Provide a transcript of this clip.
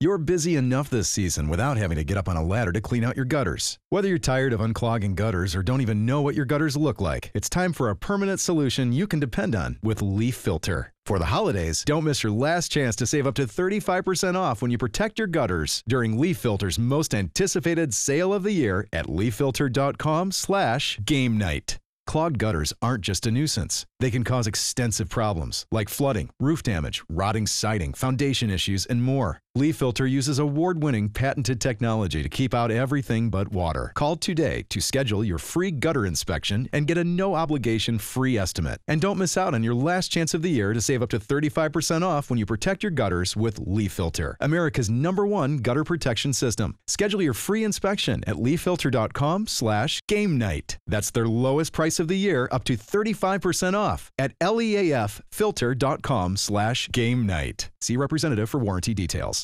You're busy enough this season without having to get up on a ladder to clean out your gutters. Whether you're tired of unclogging gutters or don't even know what your gutters look like, it's time for a permanent solution you can depend on with Leaf Filter. For the holidays, don't miss your last chance to save up to 35% off when you protect your gutters during Leaf Filter's most anticipated sale of the year at leaffilter.com/game night. Clogged gutters aren't just a nuisance. They can cause extensive problems like flooding, roof damage, rotting siding, foundation issues, and more. Leaf Filter uses award-winning patented technology to keep out everything but water. Call today to schedule your free gutter inspection and get a no-obligation free estimate. And don't miss out on your last chance of the year to save up to 35% off when you protect your gutters with Leaf Filter, America's #1 gutter protection system. Schedule your free inspection at leaffilter.com/game night. That's their lowest price of the year, up to 35% off at leaffilter.com/game night. See representative for warranty details.